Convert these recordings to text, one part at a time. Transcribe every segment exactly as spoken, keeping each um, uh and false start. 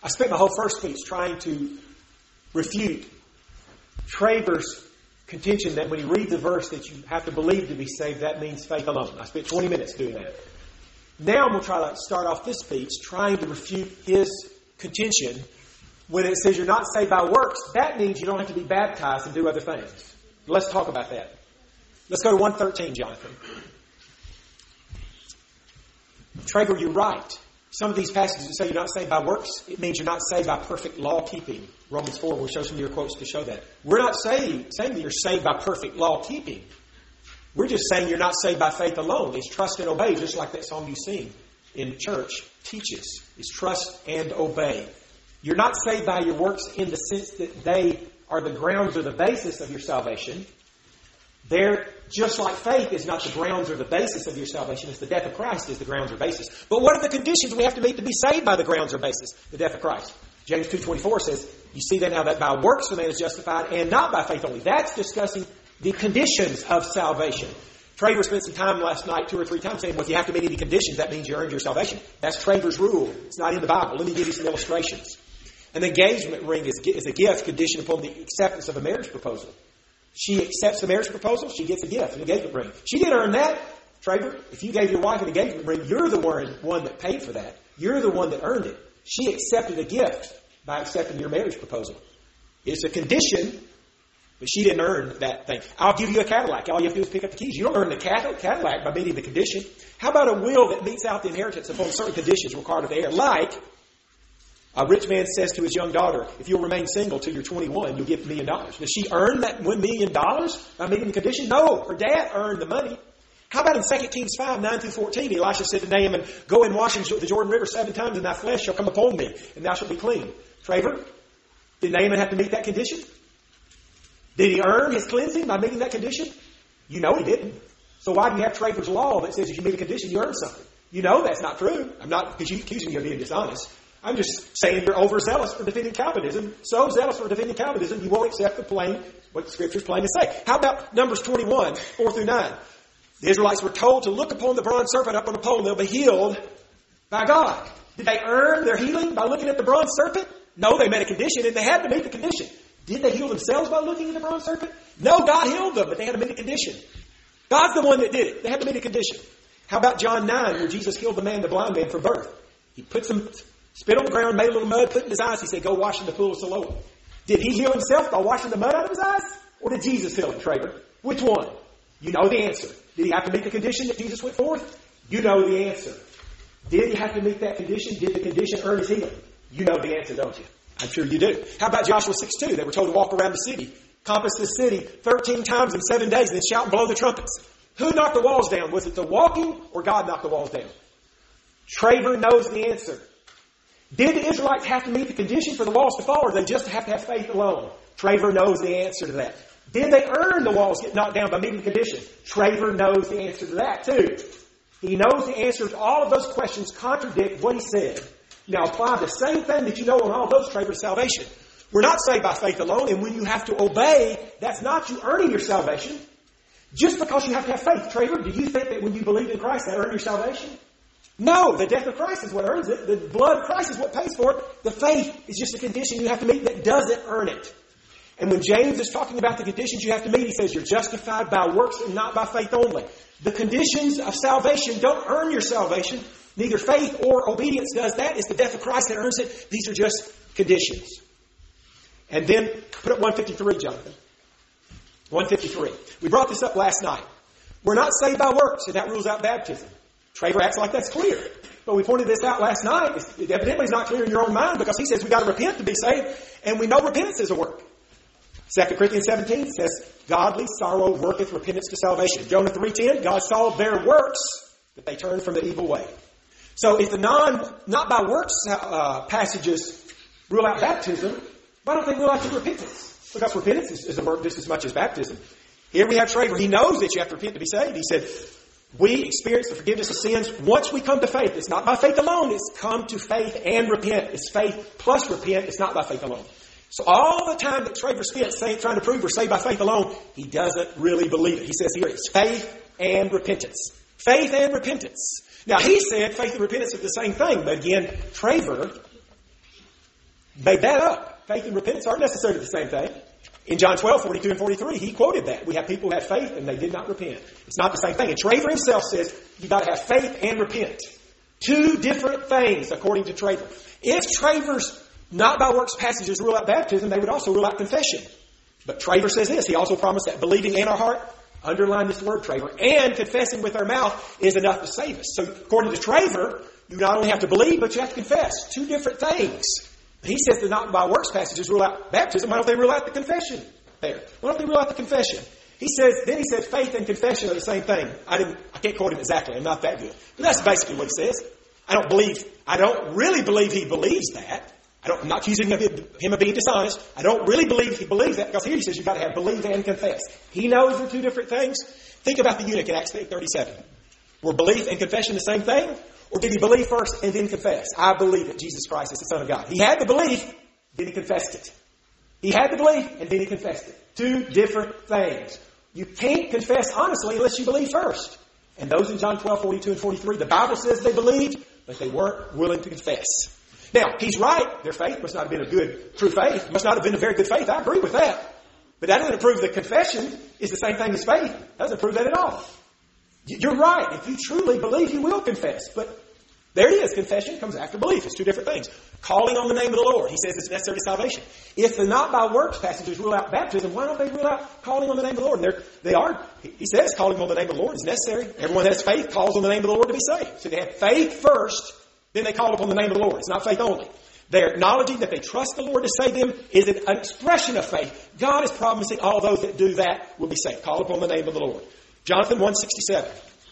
I spent my whole first speech trying to refute Traver's contention that when he reads a verse that you have to believe to be saved, that means faith alone. I spent twenty minutes doing that. Now I'm going to try to start off this speech trying to refute his contention when it says you're not saved by works. That means you don't have to be baptized and do other things. Let's talk about that. Let's go to one thirteen, Jonathan. Traver, you're right. Some of these passages that say you're not saved by works, it means you're not saved by perfect law-keeping. Romans four will show some of your quotes to show that. We're not saying, saying that you're saved by perfect law-keeping. We're just saying you're not saved by faith alone. It's trust and obey, just like that song you sing in church teaches. It's trust and obey. You're not saved by your works in the sense that they are the grounds or the basis of your salvation. They're just like faith is not the grounds or the basis of your salvation. It's the death of Christ is the grounds or basis. But what are the conditions we have to meet to be saved by the grounds or basis? The death of Christ. James two twenty-four says, you see then how that by works the man is justified and not by faith only. That's discussing the conditions of salvation. Traver spent some time last night, two or three times, saying, well, if you have to meet any conditions, that means you earned your salvation. That's Traver's rule. It's not in the Bible. Let me give you some illustrations. An engagement ring is, is a gift conditioned upon the acceptance of a marriage proposal. She accepts the marriage proposal, she gets a gift, an engagement ring. She didn't earn that. Traver, if you gave your wife an engagement ring, you're the one, one that paid for that. You're the one that earned it. She accepted a gift by accepting your marriage proposal. It's a condition, but she didn't earn that thing. I'll give you a Cadillac. All you have to do is pick up the keys. You don't earn the Cadillac by meeting the condition. How about a will that meets out the inheritance upon certain conditions required of the heir? Like, a rich man says to his young daughter, if you'll remain single till you're twenty-one, you'll get a million dollars. Does she earn that one million dollars by meeting the condition? No, her dad earned the money. How about in Second Kings five, nine through fourteen, Elisha said to Naaman, go and wash in the Jordan River seven times, and thy flesh shall come upon me, and thou shalt be clean. Traver, did Naaman have to meet that condition? Did he earn his cleansing by meeting that condition? You know he didn't. So why do you have Traver's law that says if you meet a condition, you earn something? You know that's not true. I'm not accusing you of being dishonest. I'm just saying you're overzealous for defending Calvinism. So zealous for defending Calvinism, you won't accept the plain, what the Scripture's plain to say. How about Numbers twenty-one, four through nine? The Israelites were told to look upon the bronze serpent up on a pole and they'll be healed by God. Did they earn their healing by looking at the bronze serpent? No, they met a condition and they had to meet the condition. Did they heal themselves by looking at the bronze serpent? No, God healed them, but they had to meet a condition. God's the one that did it. They had to meet a condition. How about John nine, where Jesus healed the man, the blind man, from birth? He put some spit on the ground, made a little mud, put it in his eyes. He said, go wash in the pool of Siloam. Did he heal himself by washing the mud out of his eyes? Or did Jesus heal him, Traver? Which one? You know the answer. Did he have to meet the condition that Jesus went forth? You know the answer. Did he have to meet that condition? Did the condition earn his healing? You know the answer, don't you? I'm sure you do. How about Joshua six two? They were told to walk around the city, compass the city thirteen times in seven days, and then shout and blow the trumpets. Who knocked the walls down? Was it the walking or God knocked the walls down? Traver knows the answer. Did the Israelites have to meet the condition for the walls to fall, or did they just have to have faith alone? Traver knows the answer to that. Did they earn the walls get knocked down by meeting the condition? Traver knows the answer to that too. He knows the answer to all of those questions contradict what he said. Now apply the same thing that you know on all those, Traver, to salvation. We're not saved by faith alone, and when you have to obey, that's not you earning your salvation. Just because you have to have faith. Traver, do you think that when you believe in Christ, that earned your salvation? No, the death of Christ is what earns it. The blood of Christ is what pays for it. The faith is just a condition you have to meet that doesn't earn it. And when James is talking about the conditions you have to meet, he says you're justified by works and not by faith only. The conditions of salvation don't earn your salvation. Neither faith or obedience does that. It's the death of Christ that earns it. These are just conditions. And then put up one fifty-three, Jonathan. one fifty-three. We brought this up last night. We're not saved by works, and that rules out baptism. Traver acts like that's clear. But we pointed this out last night. It evidently is not clear in your own mind because he says we've got to repent to be saved, and we know repentance is a work. Second Corinthians seventeen says, godly sorrow worketh repentance to salvation. Jonah three ten, God saw their works, that they turned from the evil way. So if the non, not by works uh, passages rule out baptism, why don't they rule out the repentance? Because repentance is, is a work just as much as baptism. Here we have Traver. He knows that you have to repent to be saved. He said, we experience the forgiveness of sins once we come to faith. It's not by faith alone. It's come to faith and repent. It's faith plus repent. It's not by faith alone. So all the time that Traver spent saying, trying to prove we're saved by faith alone, he doesn't really believe it. He says here it's faith and repentance. Faith and repentance. Now he said faith and repentance are the same thing. But again, Traver made that up. Faith and repentance aren't necessarily the same thing. In John twelve, forty-two and forty-three, he quoted that. We have people who have faith and they did not repent. It's not the same thing. And Traver himself says you've got to have faith and repent. Two different things, according to Traver. If Traver's not by works passages rule out baptism, they would also rule out confession. But Traver says this. He also promised that believing in our heart, underline this word, Traver, and confessing with our mouth is enough to save us. So according to Traver, you not only have to believe, but you have to confess. Two different things. He says the not by works passages rule out baptism. Why don't they rule out the confession there? Why don't they rule out the confession? He says, then he said faith and confession are the same thing. I didn't, I can't quote him exactly. I'm not that good. But that's basically what he says. I don't believe, I don't really believe he believes that. I don't, I'm not accusing him of being dishonest. I don't really believe he believes that, because here he says you've got to have believe and confess. He knows they're two different things. Think about the eunuch in Acts thirty-seven. Were belief and confession the same thing? Or did he believe first and then confess? I believe that Jesus Christ is the Son of God. He had the belief, then he confessed it. He had the belief, and then he confessed it. Two different things. You can't confess honestly unless you believe first. And those in John twelve, forty-two and forty-three, the Bible says they believed, but they weren't willing to confess. Now, he's right. Their faith must not have been a good, true faith. Must not have been a very good faith. I agree with that. But that doesn't prove that confession is the same thing as faith. That doesn't prove that at all. You're right. If you truly believe, you will confess. But there it is. Confession comes after belief. It's two different things. Calling on the name of the Lord. He says it's necessary to salvation. If the not by works passages rule out baptism, why don't they rule out calling on the name of the Lord? And they are. He says calling on the name of the Lord is necessary. Everyone that has faith calls on the name of the Lord to be saved. So they have faith first, then they call upon the name of the Lord. It's not faith only. They're acknowledging that they trust the Lord to save them is an expression of faith. God is promising all those that do that will be saved. Call upon the name of the Lord. Jonathan one sixty-seven.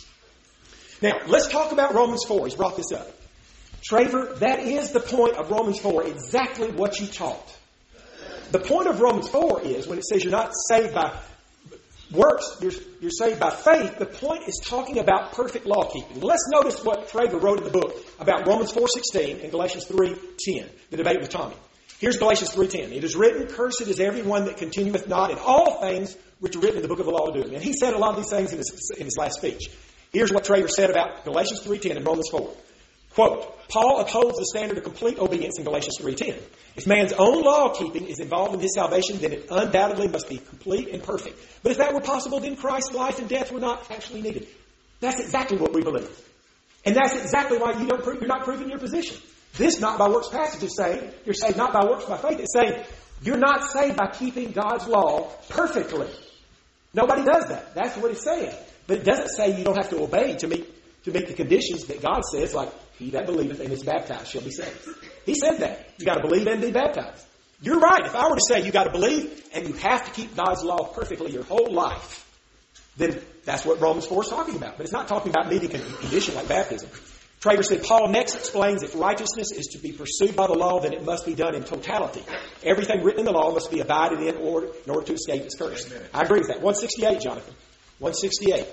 Now, let's talk about Romans four. He's brought this up. Traver, that is the point of Romans four, exactly what you taught. The point of Romans four is, when it says you're not saved by works, you're, you're saved by faith, the point is talking about perfect law keeping. Let's notice what Traver wrote in the book about Romans four sixteen and Galatians three ten, the debate with Tommy. Here's Galatians three ten. It is written, cursed is everyone that continueth not in all things which are written in the book of the law to do. And he said a lot of these things in his, in his last speech. Here's what Traver said about Galatians three ten and Romans four. Quote, Paul upholds the standard of complete obedience in Galatians three ten. If man's own law-keeping is involved in his salvation, then it undoubtedly must be complete and perfect. But if that were possible, then Christ's life and death were not actually needed. That's exactly what we believe. And that's exactly why you don't prove, you're not proving your position. This not by works passage is saying, you're saved not by works by faith. It's saying, you're not saved by keeping God's law perfectly. Nobody does that. That's what it's saying. But it doesn't say you don't have to obey to meet to meet the conditions that God says, like, he that believeth and is baptized shall be saved. He said that. You got to believe and be baptized. You're right. If I were to say you got to believe and you have to keep God's law perfectly your whole life, then that's what Romans four is talking about. But it's not talking about meeting a condition like baptism. Traver said, Paul next explains if righteousness is to be pursued by the law, then it must be done in totality. Everything written in the law must be abided in order in order to escape its curse. I agree with that. one sixty-eight, Jonathan. one sixty-eight.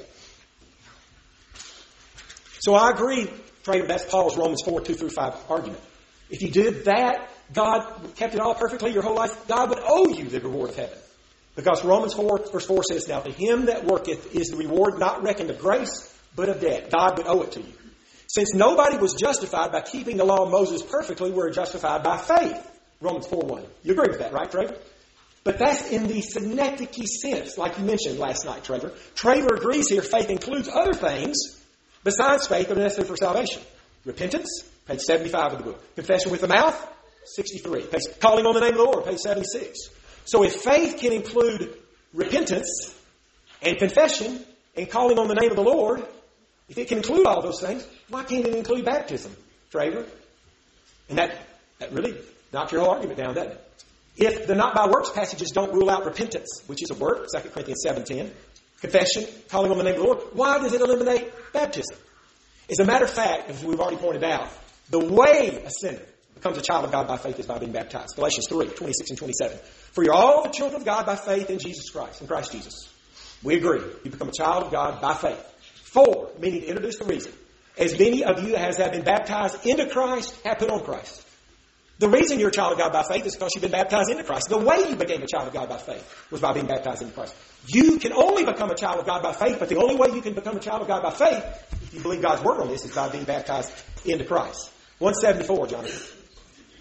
So I agree, Traver, that's Paul's Romans four, two through five argument. If you did that, God kept it all perfectly your whole life, God would owe you the reward of heaven. Because Romans four, verse four says, now to him that worketh is the reward not reckoned of grace, but of debt. God would owe it to you. Since nobody was justified by keeping the law of Moses perfectly, we're justified by faith. Romans four one. You agree with that, right, Traver? But that's in the synecdoche sense, like you mentioned last night, Traver. Traver agrees here faith includes other things besides faith that are necessary for salvation. Repentance, page seventy-five of the book. Confession with the mouth, sixty-three. Page, calling on the name of the Lord, page seventy-six. So if faith can include repentance and confession and calling on the name of the Lord, if it can include all those things, why can't it include baptism, Traver? And that, that really knocks your whole argument down, doesn't it? If the not by works passages don't rule out repentance, which is a work, Second Corinthians seven ten, confession, calling on the name of the Lord, why does it eliminate baptism? As a matter of fact, as we've already pointed out, the way a sinner becomes a child of God by faith is by being baptized. Galatians three, twenty-six and twenty-seven. For you're all the children of God by faith in Jesus Christ, in Christ Jesus. We agree. You become a child of God by faith. Four, meaning to introduce the reason. As many of you as have been baptized into Christ have put on Christ. The reason you're a child of God by faith is because you've been baptized into Christ. The way you became a child of God by faith was by being baptized into Christ. You can only become a child of God by faith, but the only way you can become a child of God by faith, if you believe God's word on this, is by being baptized into Christ. one seventy-four, Jonathan.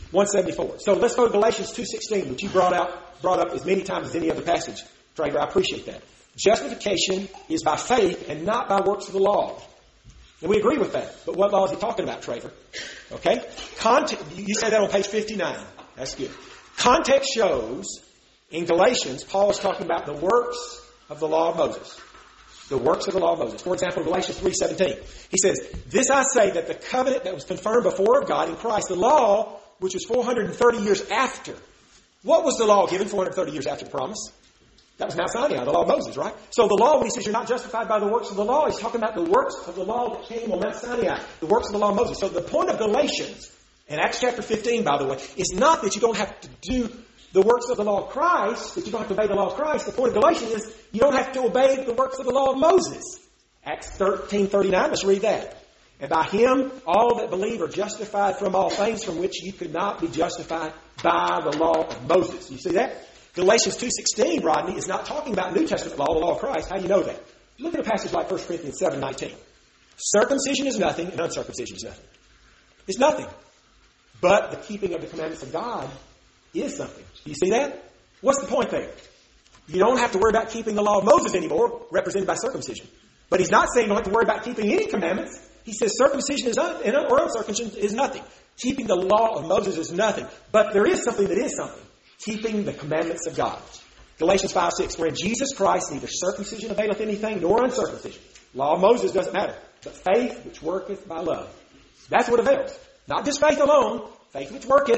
one seventy-four. So let's go to Galatians two sixteen, which you brought out, brought up as many times as any other passage. Traeger, I appreciate that. Justification is by faith and not by works of the law. And we agree with that. But what law is he talking about, Traeger? Okay? Context, you say that on page fifty-nine. That's good. Context shows in Galatians, Paul is talking about the works of the law of Moses. The works of the law of Moses. For example, Galatians three seventeen. He says, "This I say, that the covenant that was confirmed before of God in Christ, the law, which was four hundred thirty years after." What was the law given four hundred thirty years after the promise? That was Mount Sinai, the law of Moses, right? So the law, when he says you're not justified by the works of the law, he's talking about the works of the law that came on Mount Sinai, the works of the law of Moses. So the point of Galatians, in Acts chapter fifteen, by the way, is not that you don't have to do the works of the law of Christ, that you don't have to obey the law of Christ. The point of Galatians is you don't have to obey the works of the law of Moses. Acts thirteen thirty-nine, let's read that. "And by him all that believe are justified from all things from which you could not be justified by the law of Moses." You see that? Galatians two sixteen, Rodney, is not talking about New Testament law, the law of Christ. How do you know that? Look at a passage like First Corinthians seven nineteen. "Circumcision is nothing, and uncircumcision is nothing." It's nothing. But the keeping of the commandments of God is something. Do you see that? What's the point there? You don't have to worry about keeping the law of Moses anymore, represented by circumcision. But he's not saying you don't have to worry about keeping any commandments. He says circumcision is un- or uncircumcision is nothing. Keeping the law of Moses is nothing. But there is something that is something. Keeping the commandments of God. Galatians five six, "For in Jesus Christ neither circumcision availeth anything, nor uncircumcision." Law of Moses doesn't matter. "But faith which worketh by love." That's what avails. Not just faith alone. Faith which worketh.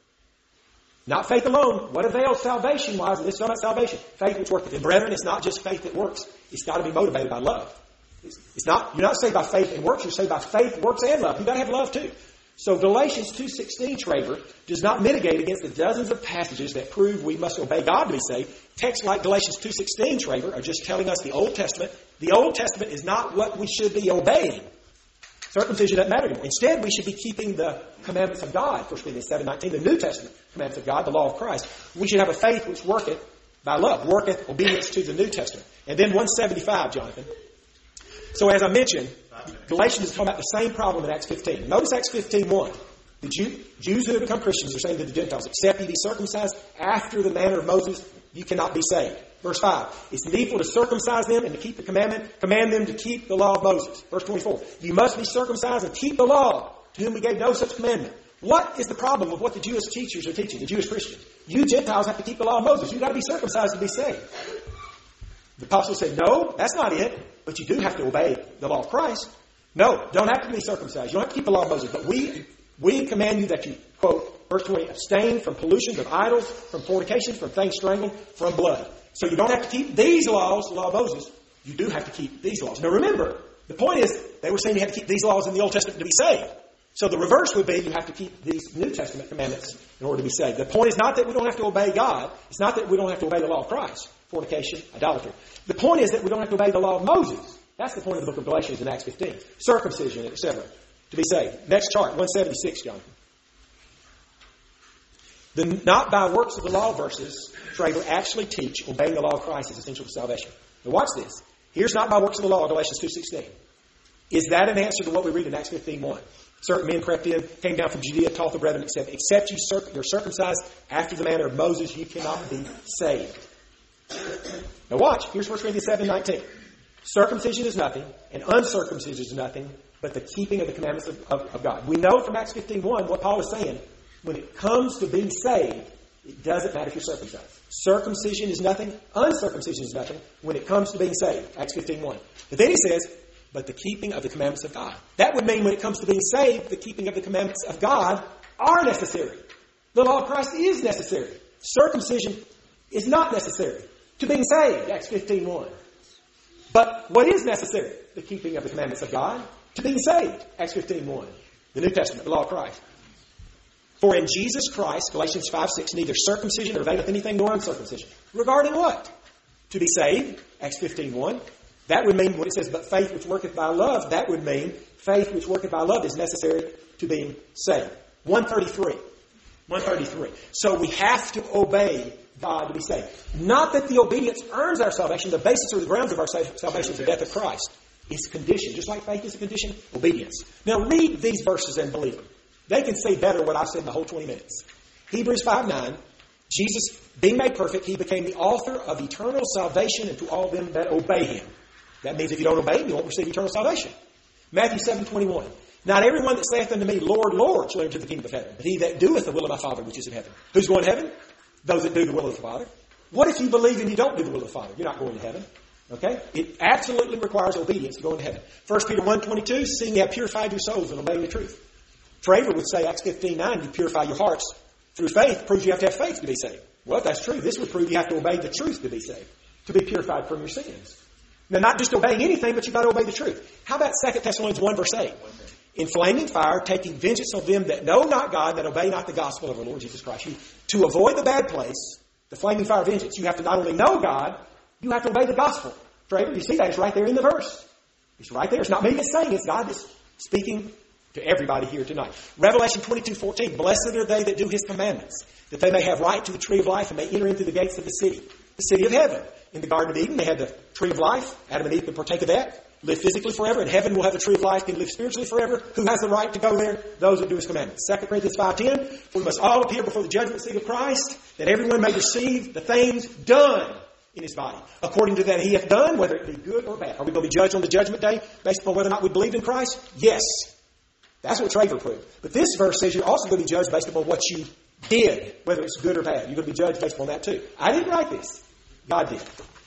Not faith alone. What avails salvation-wise? And this is talking about salvation. Faith which worketh. And brethren, it's not just faith that works. It's got to be motivated by love. It's, it's not. You're not saved by faith and works. You're saved by faith, works, and love. You've got to have love too. So Galatians two sixteen, Traver, does not mitigate against the dozens of passages that prove we must obey God to be saved. Texts like Galatians two sixteen, Traver, are just telling us the Old Testament. The Old Testament is not what we should be obeying. Circumcision doesn't matter anymore. Instead, we should be keeping the commandments of God. First Corinthians seven nineteen, the New Testament commandments of God, the law of Christ. We should have a faith which worketh by love, worketh obedience to the New Testament. And then one seventy-five, Jonathan. So as I mentioned, Galatians is talking about the same problem in Acts fifteen. Notice Acts fifteen one. The Jew, Jews who have become Christians are saying to the Gentiles, "Except ye be circumcised after the manner of Moses, you cannot be saved." Verse five. "It's needful to circumcise them and to keep the commandment, command them to keep the law of Moses." Verse twenty-four. "You must be circumcised and keep the law, to whom we gave no such commandment." What is the problem with what the Jewish teachers are teaching, the Jewish Christians? You Gentiles have to keep the law of Moses. You've got to be circumcised to be saved. The apostle said, no, that's not it. But you do have to obey the law of Christ. No, don't have to be circumcised. You don't have to keep the law of Moses. But we we command you that you, quote, verse twenty, "abstain from pollutions of idols, from fornications, from things strangled, from blood." So you don't have to keep these laws, the law of Moses. You do have to keep these laws. Now remember, the point is, they were saying you had to keep these laws in the Old Testament to be saved. So the reverse would be you have to keep these New Testament commandments in order to be saved. The point is not that we don't have to obey God. It's not that we don't have to obey the law of Christ. Fornication, idolatry. The point is that we don't have to obey the law of Moses. That's the point of the book of Galatians in Acts fifteen. Circumcision, et cetera. To be saved. Next chart, one seventy-six, Jonathan. The not by works of the law verses, Traeger, actually teach obeying the law of Christ is essential to salvation. Now watch this. Here's not by works of the law, Galatians two sixteen. Is that an answer to what we read in Acts fifteen one? Certain men crept in, came down from Judea, taught the brethren, except, except you circ- you're circumcised after the manner of Moses, you cannot be saved. Now watch. Here's First Corinthians seven nineteen. Circumcision is nothing, and uncircumcision is nothing, but the keeping of the commandments of, of, of God. We know from Acts fifteen one what Paul is saying. When it comes to being saved, it doesn't matter if you're circumcised. Circumcision is nothing, uncircumcision is nothing when it comes to being saved. Acts fifteen one. But then he says, but the keeping of the commandments of God. That would mean when it comes to being saved, the keeping of the commandments of God are necessary. The law of Christ is necessary. Circumcision is not necessary to being saved. Acts fifteen one. But what is necessary? The keeping of the commandments of God to being saved. Acts fifteen one. The New Testament, the law of Christ. For in Jesus Christ, Galatians five six, neither circumcision or availeth anything nor uncircumcision. Regarding what? To be saved. Acts fifteen one. That would mean when it says, but faith which worketh by love, that would mean faith which worketh by love is necessary to being saved. one thirty-three. one thirty-three. So we have to obey God to be saved. Not that the obedience earns our salvation. The basis or the grounds of our salvation is the death of Christ. It's conditioned. Just like faith is a condition, obedience. Now read these verses and believe them. They can say better what I've said in the whole twenty minutes. Hebrews five nine, Jesus, being made perfect, he became the author of eternal salvation unto all them that obey him. That means if you don't obey him, you won't receive eternal salvation. Matthew seven twenty-one. Not everyone that saith unto me, Lord, Lord, shall enter the kingdom of heaven, but he that doeth the will of my Father which is in heaven. Who's going to heaven? Those that do the will of the Father. What if you believe and you don't do the will of the Father? You're not going to heaven. Okay? It absolutely requires obedience to go into heaven. First Peter one twenty-two, seeing you have purified your souls in obeying the truth. Traver would say, Acts fifteen nine, you purify your hearts through faith, proves you have to have faith to be saved. Well, that's true. This would prove you have to obey the truth to be saved, to be purified from your sins. Now, not just obeying anything, but you've got to obey the truth. How about Second Thessalonians one verse eight? In flaming fire, taking vengeance on them that know not God, that obey not the gospel of our Lord Jesus Christ. You, to avoid the bad place, the flaming fire of vengeance, you have to not only know God, you have to obey the gospel. Traver, you see that? It's right there in the verse. It's right there. It's not me that's saying it. It's God that's speaking to everybody here tonight. Revelation twenty-two fourteen. Blessed are they that do his commandments, that they may have right to the tree of life and may enter into the gates of the city, the city of heaven. In the Garden of Eden, they had the tree of life. Adam and Eve could partake of that. Live physically forever. In heaven, we'll have the tree of life. Can live spiritually forever. Who has the right to go there? Those that do his commandments. Second Corinthians five ten. For we must all appear before the judgment seat of Christ, that everyone may receive the things done in his body, according to that he hath done, whether it be good or bad. Are we going to be judged on the judgment day based upon whether or not we believe in Christ? Yes. That's what Traver proved. But this verse says you're also going to be judged based upon what you did, whether it's good or bad. You're going to be judged based upon that too. I didn't write this. God did.